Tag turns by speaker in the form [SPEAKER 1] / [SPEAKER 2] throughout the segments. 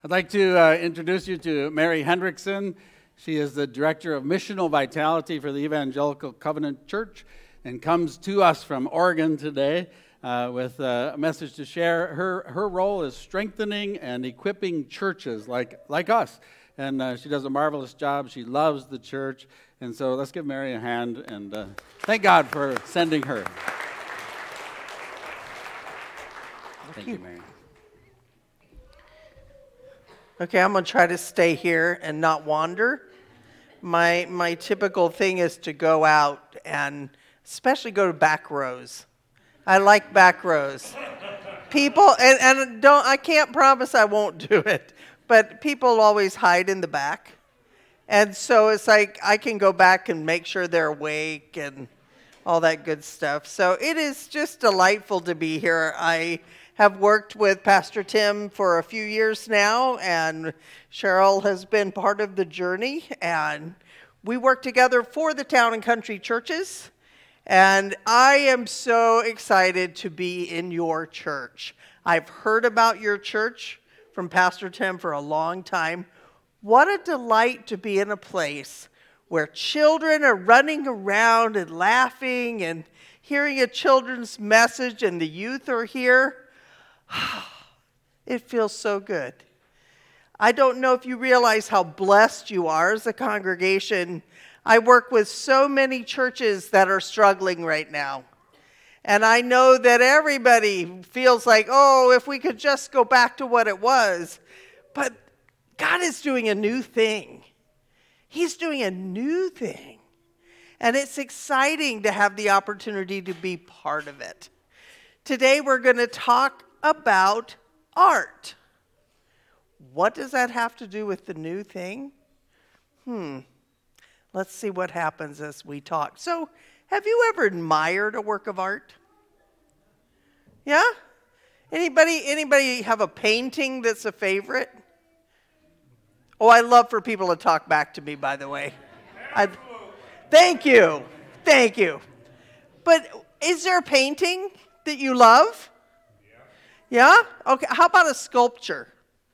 [SPEAKER 1] I'd like to introduce you to Mary Hendrickson. She is the Director of Missional Vitality for the Evangelical Covenant Church and comes to us from Oregon today with a message to share. Her role is strengthening and equipping churches like us. And she does a marvelous job. She loves the church. And so let's give Mary a hand and thank God for sending her. Thank you, Mary.
[SPEAKER 2] Okay, I'm going to try to stay here and not wander. My typical thing is to go out and especially go to back rows. I like back rows. People, and I can't promise I won't do it, but people always hide in the back. And so it's like I can go back and make sure they're awake and all that good stuff. So it is just delightful to be here. I have worked with Pastor Tim for a few years now, and Cheryl has been part of the journey, and we work together for the town and country churches, and I am so excited to be in your church. I've heard about your church from Pastor Tim for a long time. What a delight to be in a place where children are running around and laughing and hearing a children's message, and the youth are here. It feels so good. I don't know if you realize how blessed you are as a congregation. I work with so many churches that are struggling right now. And I know that everybody feels like, oh, if we could just go back to what it was. But God is doing a new thing. He's doing a new thing. And it's exciting to have the opportunity to be part of it. Today we're going to talk about art. What does that have to do with the new thing? Let's see what happens as we talk. So, have you ever admired a work of art? Yeah? Anybody have a painting that's a favorite? Oh, I love for people to talk back to me, by the way. Thank you. But is there a painting that you love? Yeah? Okay, how about a sculpture?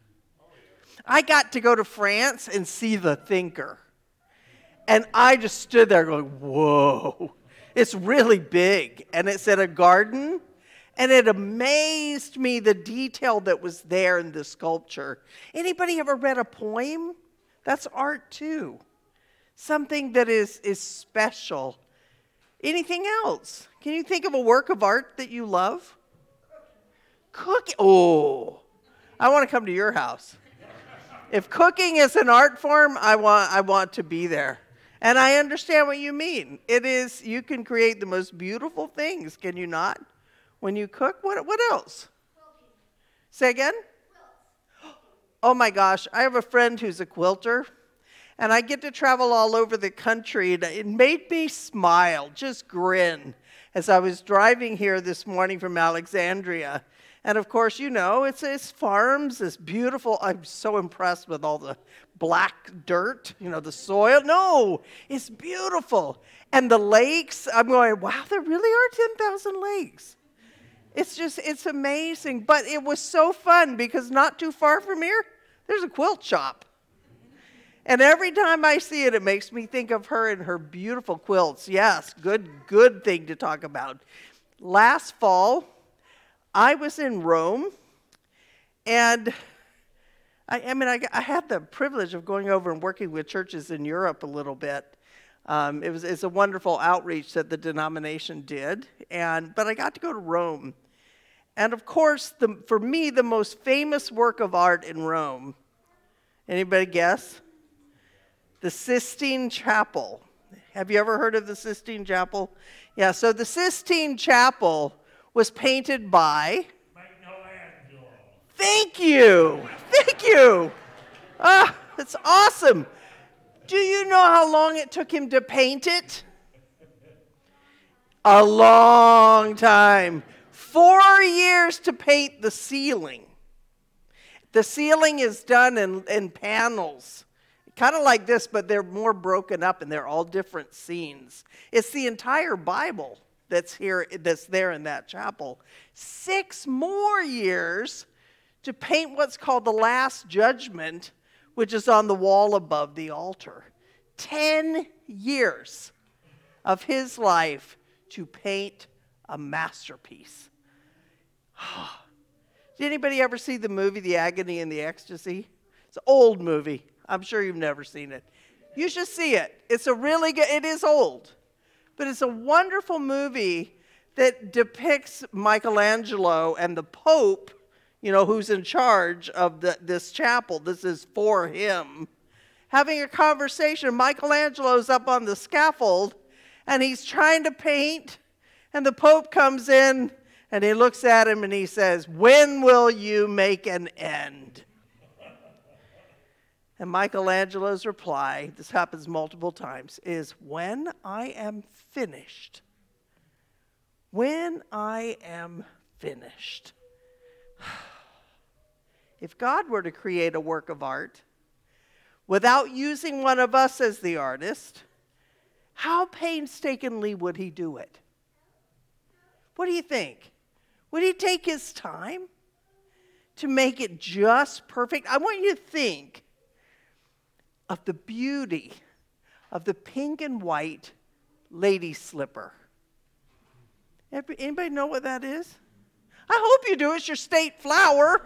[SPEAKER 2] I got to go to France and see The Thinker. And I just stood there going, whoa, it's really big. And it's in a garden. And it amazed me the detail that was there in the sculpture. Anybody ever read a poem? That's art too. Something that is special. Anything else? Can you think of a work of art that you love? Cooking. Oh, I want to come to your house. If cooking is an art form, I want to be there. And I understand what you mean. It is, you can create the most beautiful things, can you not? When you cook, what else? Quilting. Say again? Quilts. Oh my gosh, I have a friend who's a quilter, and I get to travel all over the country, and it made me smile, just grin, as I was driving here this morning from Alexandria. And of course, you know, it's farms, it's beautiful. I'm so impressed with all the black dirt, you know, the soil. No, it's beautiful. And the lakes, I'm going, wow, there really are 10,000 lakes. It's amazing. But it was so fun because not too far from here, there's a quilt shop. And every time I see it, it makes me think of her and her beautiful quilts. Yes, good thing to talk about. Last fall, I was in Rome, and I had the privilege of going over and working with churches in Europe a little bit. It's a wonderful outreach that the denomination did, but I got to go to Rome. And of course, for me, the most famous work of art in Rome, anybody guess? The Sistine Chapel. Have you ever heard of the Sistine Chapel? Yeah, so the Sistine Chapel was painted by Michelangelo. Thank you. It's awesome. Do you know how long it took him to paint it? A long time. 4 years to paint the ceiling. The ceiling is done in panels, kind of like this, but they're more broken up and they're all different scenes. It's the entire Bible that's there in that chapel. 6 more years to paint what's called the Last Judgment, which is on the wall above the altar. 10 years of his life to paint a masterpiece. Did anybody ever see the movie The Agony and the Ecstasy? It's an old movie. I'm sure you've never seen it. You should see it. It's a really good, it is old, but it's a wonderful movie that depicts Michelangelo and the Pope, who's in charge of this chapel. This is for him. Having a conversation. Michelangelo's up on the scaffold, and he's trying to paint, and the Pope comes in, and he looks at him, and he says, "When will you make an end?" And Michelangelo's reply, this happens multiple times, is, "When I am finished. When I am finished." If God were to create a work of art without using one of us as the artist, how painstakingly would he do it? What do you think? Would he take his time to make it just perfect? I want you to think of the beauty of the pink and white lady slipper. Anybody know what that is? I hope you do. It's your state flower.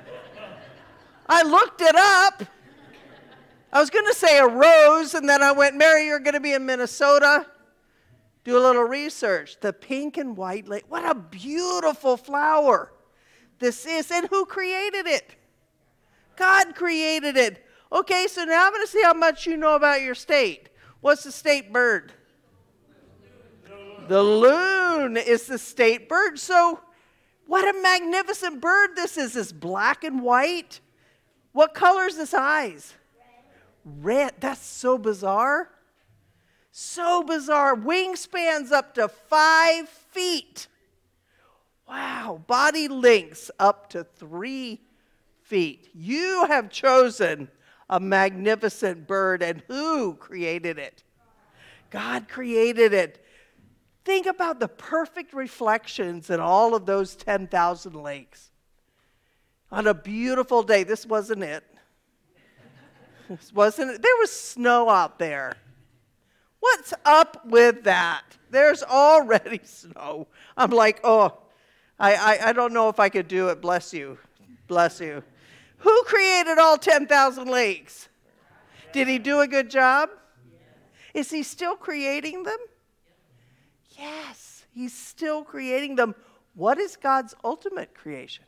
[SPEAKER 2] I looked it up. I was going to say a rose, and then I went, "Mary, you're going to be in Minnesota. Do a little research." The pink and white lady. What a beautiful flower this is. And who created it? God created it. Okay, so now I'm going to see how much you know about your state. What's the state bird? The loon is the state bird. So what a magnificent bird this is. It's black and white. What color is its eyes? Red. That's so bizarre. So bizarre. Wingspans up to 5 feet. Wow. Body lengths up to 3 feet. You have chosen a magnificent bird, and who created it? God created it. Think about the perfect reflections in all of those 10,000 lakes. On a beautiful day, this wasn't it. This wasn't it. There was snow out there. What's up with that? There's already snow. I'm like, oh, I don't know if I could do it. Bless you. Bless you. Who created all 10,000 lakes? Did he do a good job? Is he still creating them? Yes, he's still creating them. What is God's ultimate creation?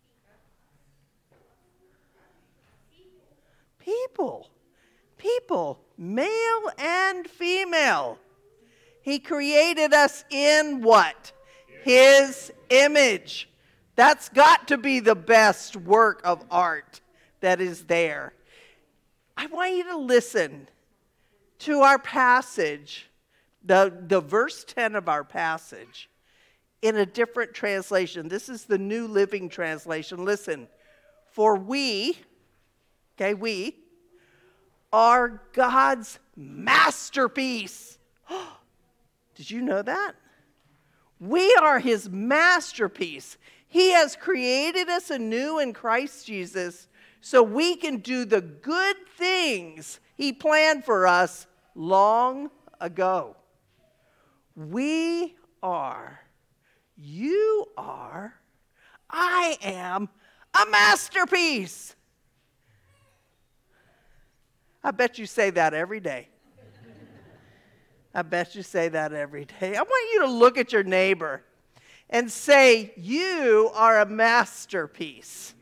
[SPEAKER 2] People. People, male and female. He created us in what? His image. That's got to be the best work of art that is there. I want you to listen to our passage, the verse 10 of our passage, in a different translation. This is the New Living Translation. Listen. For we are God's masterpiece. Did you know that? We are his masterpiece. He has created us anew in Christ Jesus so we can do the good things he planned for us long ago. We are, you are, I am a masterpiece. I bet you say that every day. I bet you say that every day. I want you to look at your neighbor and say, you are a masterpiece.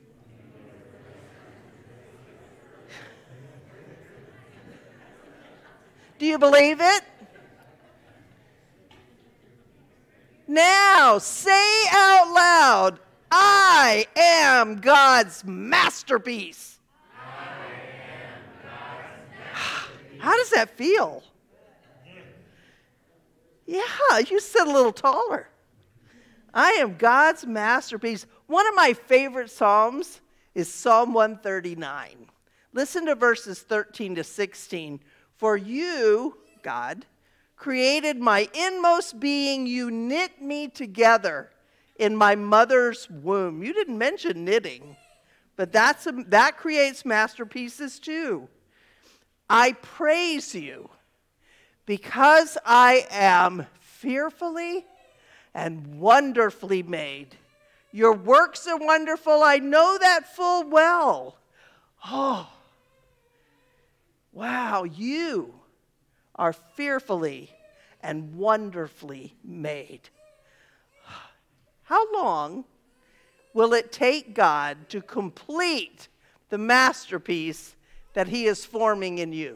[SPEAKER 2] Do you believe it? Now, say out loud, I am God's masterpiece. How does that feel? Yeah, you sit a little taller. I am God's masterpiece. One of my favorite Psalms is Psalm 139. Listen to verses 13 to 16. For you, God, created my inmost being. You knit me together in my mother's womb. You didn't mention knitting, but that creates masterpieces too. I praise you because I am fearfully and wonderfully made. Your works are wonderful. I know that full well. Oh, wow, you are fearfully and wonderfully made. How long will it take God to complete the masterpiece that he is forming in you?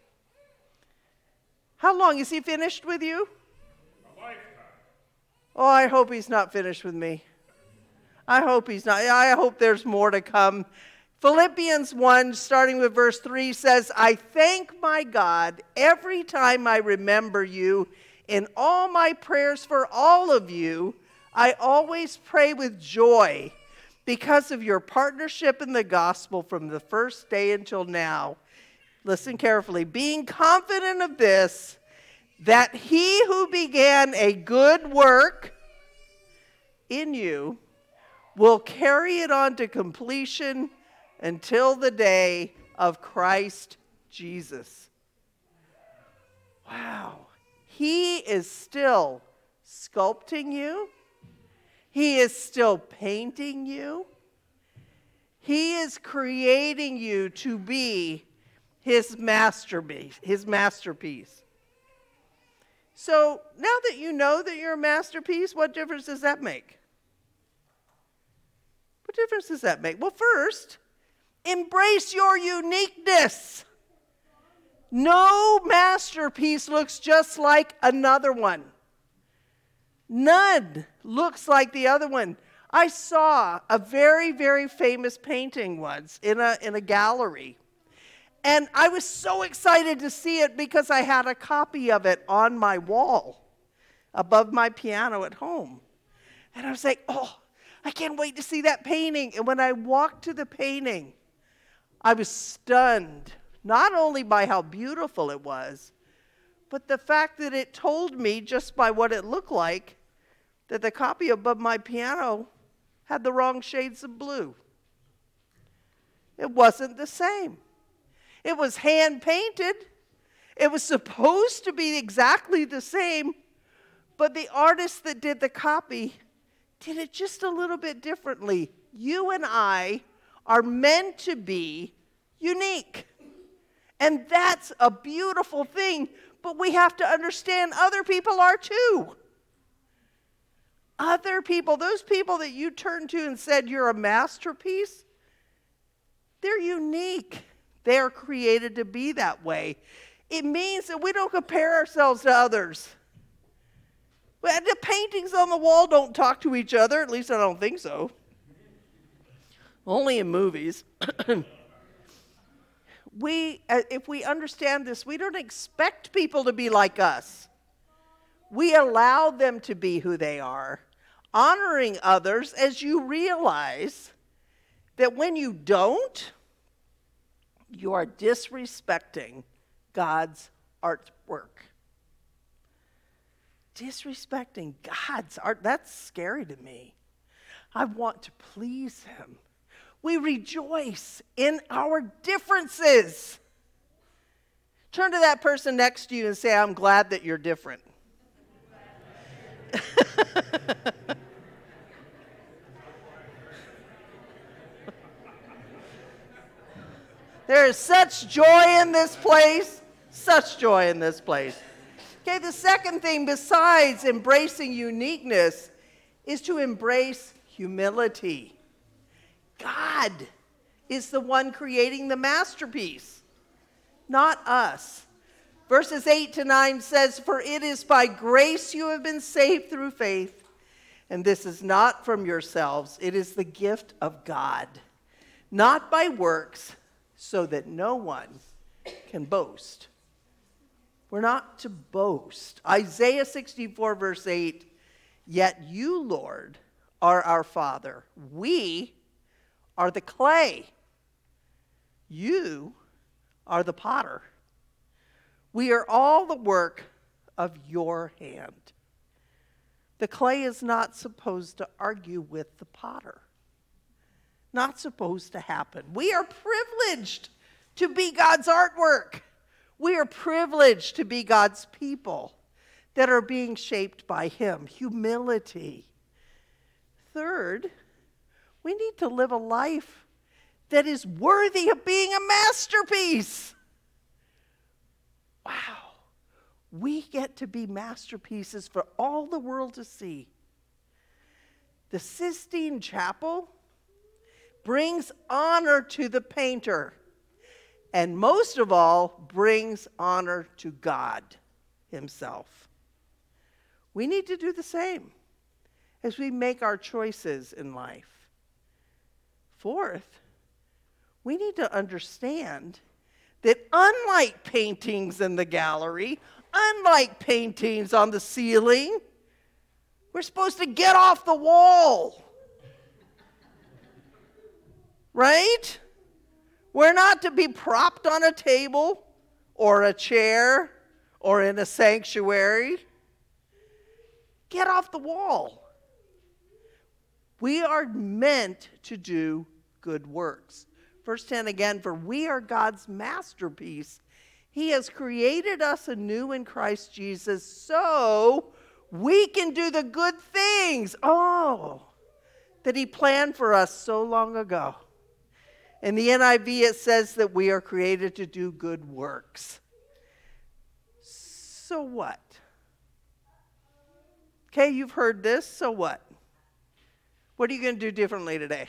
[SPEAKER 2] How long? Is he finished with you?
[SPEAKER 3] A lifetime.
[SPEAKER 2] Oh, I hope he's not finished with me. I hope he's not. I hope there's more to come. Philippians 1, starting with verse 3, says, I thank my God every time I remember you. In all my prayers for all of you, I always pray with joy because of your partnership in the gospel from the first day until now. Listen carefully. Being confident of this, that he who began a good work in you will carry it on to completion until the day of Christ Jesus. Wow. He is still sculpting you. He is still painting you. He is creating you to be his masterpiece. So now that you know that you're a masterpiece, what difference does that make? What difference does that make? Well, first, embrace your uniqueness. No masterpiece looks just like another one. None looks like the other one. I saw a very, very famous painting once in a gallery. And I was so excited to see it because I had a copy of it on my wall above my piano at home. And I was like, oh, I can't wait to see that painting. And when I walked to the painting, I was stunned, not only by how beautiful it was, but the fact that it told me, just by what it looked like, that the copy above my piano had the wrong shades of blue. It wasn't the same. It was hand-painted. It was supposed to be exactly the same, but the artist that did the copy did it just a little bit differently. You and I are meant to be unique. And that's a beautiful thing, but we have to understand other people are too. Other people, those people that you turned to and said you're a masterpiece, they're unique. They're created to be that way. It means that we don't compare ourselves to others. The paintings on the wall don't talk to each other, at least I don't think so. Only in movies. If we understand this, we don't expect people to be like us. We allow them to be who they are, honoring others as you realize that when you don't, you are disrespecting God's artwork. Disrespecting God's art, that's scary to me. I want to please him. We rejoice in our differences. Turn to that person next to you and say, I'm glad that you're different. There is such joy in this place. Such joy in this place. Okay, the second thing besides embracing uniqueness is to embrace humility. God is the one creating the masterpiece, not us. Verses 8-9 says, For it is by grace you have been saved through faith, and this is not from yourselves. It is the gift of God, not by works, so that no one can boast. We're not to boast. Isaiah 64, verse 8, Yet you, Lord, are our Father. We are the clay. You are the potter. We are all the work of your hand. The clay is not supposed to argue with the potter. not supposed to happen. We are privileged to be God's artwork. We are privileged to be God's people that are being shaped by Him. Humility. Third, we need to live a life that is worthy of being a masterpiece. Wow. We get to be masterpieces for all the world to see. The Sistine Chapel brings honor to the painter, and most of all, brings honor to God Himself. We need to do the same as we make our choices in life. Fourth, we need to understand that unlike paintings in the gallery, unlike paintings on the ceiling, we're supposed to get off the wall. Right? We're not to be propped on a table or a chair or in a sanctuary. Get off the wall. We are meant to do good works. Verse 10 again, for we are God's masterpiece. He has created us anew in Christ Jesus so we can do the good things, that He planned for us so long ago. In the NIV, it says that we are created to do good works. So what? Okay, you've heard this, so what? What are you going to do differently today?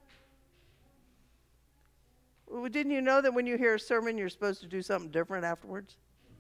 [SPEAKER 2] Well, didn't you know that when you hear a sermon, you're supposed to do something different afterwards?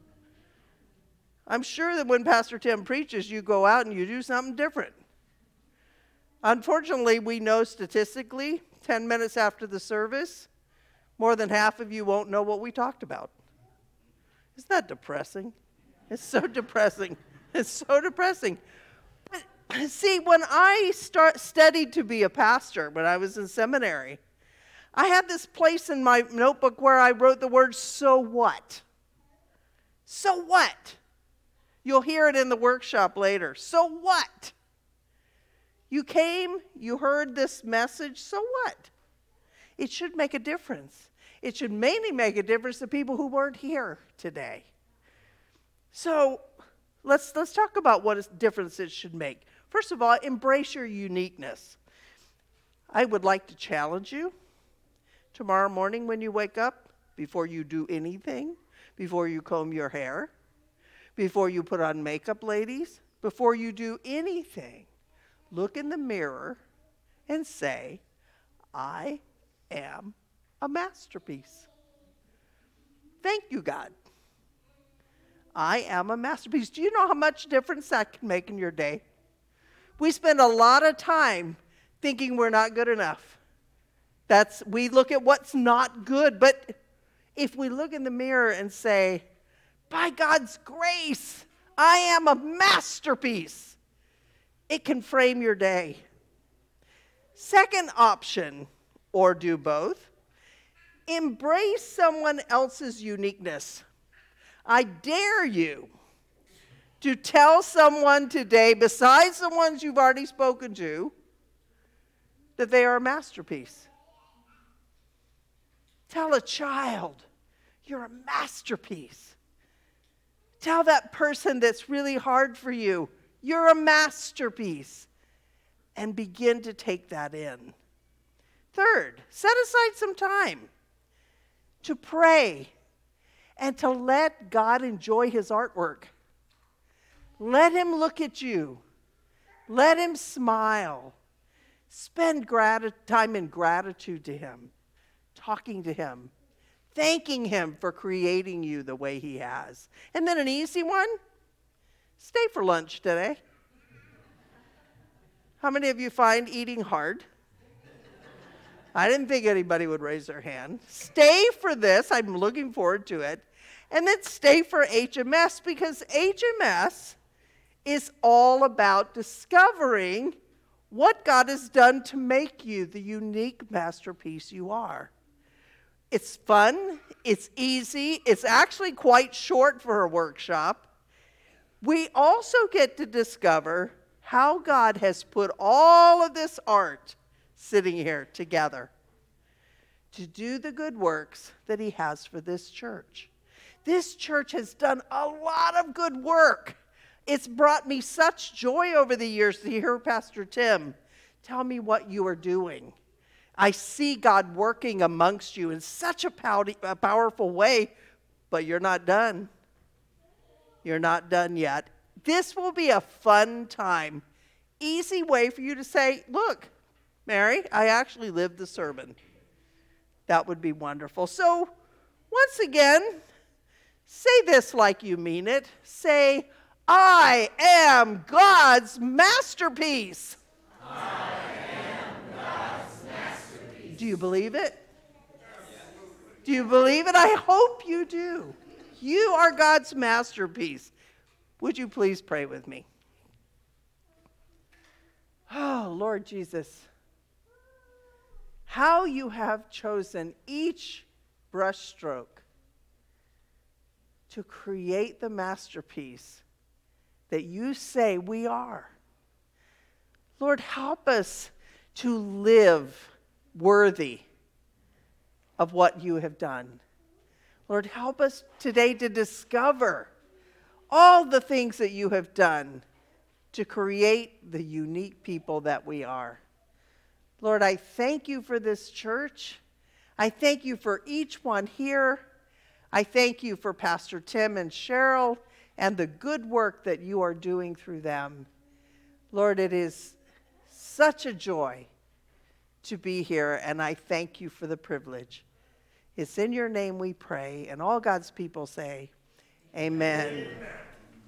[SPEAKER 2] I'm sure that when Pastor Tim preaches, you go out and you do something different. Unfortunately, we know statistically, 10 minutes after the service, more than half of you won't know what we talked about. Isn't that depressing? It's so depressing. It's so depressing. But see, when I studied to be a pastor, when I was in seminary, I had this place in my notebook where I wrote the word, so what? So what? You'll hear it in the workshop later. So what? You came, you heard this message, so what? It should make a difference. It should mainly make a difference to people who weren't here today. So let's talk about what difference it should make. First of all, embrace your uniqueness. I would like to challenge you tomorrow morning when you wake up, before you do anything, before you comb your hair, before you put on makeup, ladies, before you do anything, look in the mirror and say, I am a masterpiece. Thank you, God. I am a masterpiece. Do you know how much difference that can make in your day? We spend a lot of time thinking we're not good enough. We look at what's not good, but if we look in the mirror and say, by God's grace, I am a masterpiece, it can frame your day. Second option, or do both, embrace someone else's uniqueness. I dare you to tell someone today, besides the ones you've already spoken to, that they are a masterpiece. Tell a child, you're a masterpiece. Tell that person that's really hard for you, you're a masterpiece. And begin to take that in. Third, set aside some time to pray and to let God enjoy His artwork. Let Him look at you. Let Him smile. Spend time in gratitude to Him, talking to Him, thanking Him for creating you the way He has. And then an easy one, stay for lunch today. How many of you find eating hard? I didn't think anybody would raise their hand. Stay for this. I'm looking forward to it. And then stay for HMS, because HMS is all about discovering what God has done to make you the unique masterpiece you are. It's fun. It's easy. It's actually quite short for a workshop. We also get to discover how God has put all of this art sitting here together to do the good works that he has for this church. This church has done a lot of good work. It's brought me such joy over the years to hear Pastor Tim tell me what you are doing. I see God working amongst you in such a powerful way, but you're not done. You're not done yet. This will be a fun time. Easy way for you to say, look, Mary, I actually lived the sermon. That would be wonderful. So, once again, say this like you mean it. Say, I am God's masterpiece.
[SPEAKER 3] I am God's masterpiece.
[SPEAKER 2] Do you believe it? Do you believe it? I hope you do. You are God's masterpiece. Would you please pray with me? Oh, Lord Jesus, how you have chosen each brushstroke to create the masterpiece that you say we are. Lord, help us to live worthy of what you have done. Lord, help us today to discover all the things that you have done to create the unique people that we are. Lord, I thank you for this church. I thank you for each one here. I thank you for Pastor Tim and Cheryl and the good work that you are doing through them. Lord, it is such a joy to be here, and I thank you for the privilege. It's in your name we pray, and all God's people say, amen. Amen.